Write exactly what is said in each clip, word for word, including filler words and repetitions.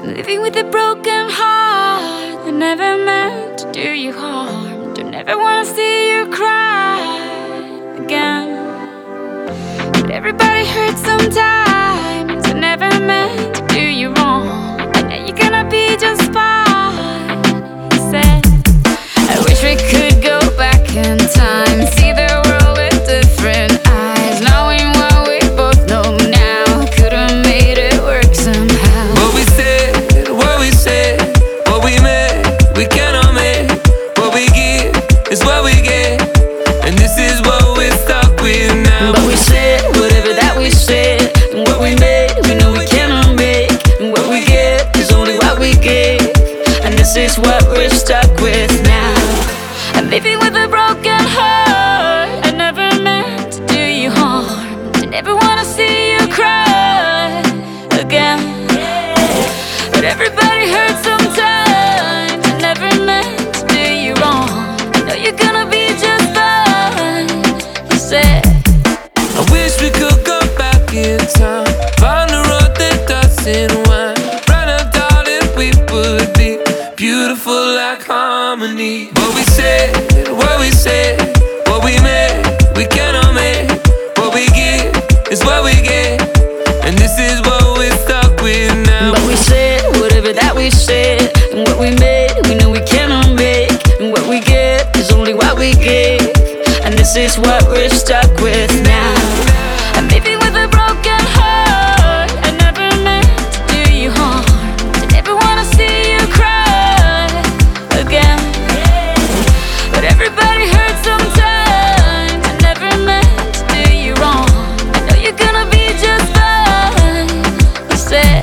Living with a broken heart that never meant to do you harm. Don't ever wanna see you cry again. But everybody hurts sometimes. I never meant to do you wrong. And now you're gonna be just fine. He said, I wish we could go back in time, see the world with different eyes, knowing what we both know now. Could've made it work somehow. What we said, what we said, what we made, we cannot make. What we give is what we get, and this is what we're stuck with now. But we said whatever that we said, and what we made, we know we cannot make. And what we get is only what we get, and this is what we're stuck with now. I'm living with a broken heart. I never meant to do you harm. I never wanna see you cry again. But everybody hurts sometimes. I never meant to do you wrong. I know you're gonna be just fine. He said, I wish we could go back in time, find a road that doesn't wind. Run out, darling, we would be beautiful like harmony. What we said, what we said, what we made, we cannot make. What we give is what we get, and this is what we're stuck with now. but we said whatever that we said, and what we made, we know we cannot make. And what we get is only what we get, and this is what we're stuck with now. I'm living with a broken heart. I never meant to do you harm. I never wanna see you cry again. But everybody hurts sometimes. I never meant to do you wrong. I know you're gonna be just fine. He said,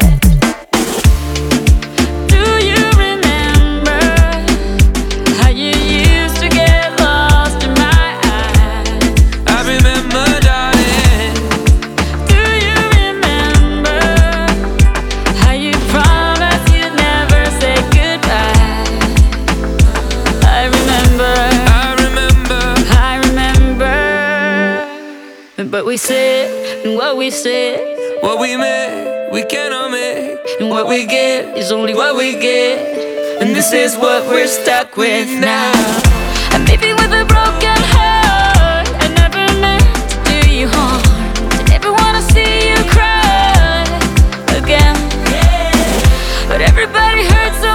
do you remember how you used to get lost in my eyes? I remember, darling. Do you remember how you promised you'd never say goodbye? I remember, I remember. I remember. But we said, and what we said, What we made, we cannot make. and what we get is only what we get, and this is what we're stuck with now. I'm living with a broken heart. I never meant to do you harm. I never wanna see you cry again. But everybody hurts